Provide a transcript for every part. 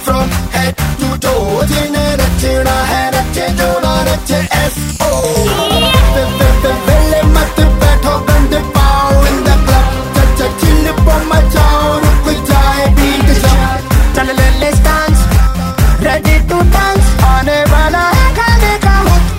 from head to toe जिन्हें रचना है रचे जो ना रचे S.O. वेले मत बैठो गंद पाओ in the club चल चिल पो मचाओ रुक जाए beat जब चल let's dance ready to dance आने वाला है खाने का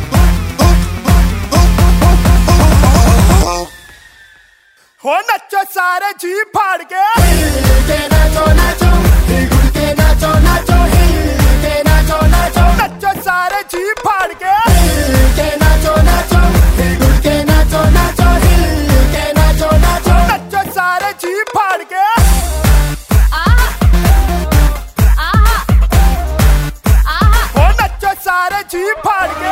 हो नचो सारे जी फाड़ के हिल के नाचो नाचो हिल के नाचो नाचो हिल के नाचो नाचो नचो सारे जी फाड़ के हिल के नाचो नाचो हिल के नाचो नाचो हिल के नाचो नाचो नचो सारे जी फाड़ के हो नचो सारे जी फाड़ के